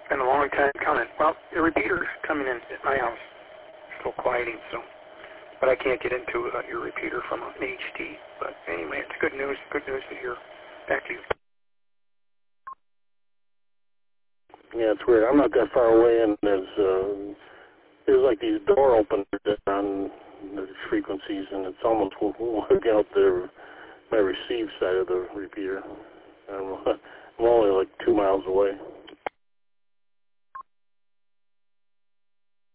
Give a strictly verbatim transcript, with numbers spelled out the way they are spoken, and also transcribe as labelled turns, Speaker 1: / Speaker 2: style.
Speaker 1: It's been a long time coming. Well, the repeater's coming in at my house. Still quieting, so. But I can't get into uh, your repeater from an H D. But anyway, it's good news. Good news to hear. Back to you.
Speaker 2: Yeah, it's weird. I'm not that far away, and there's uh, there's like these door openers on the frequencies, and it's almost working out the my receive side of the repeater. I'm, I'm only like two miles away.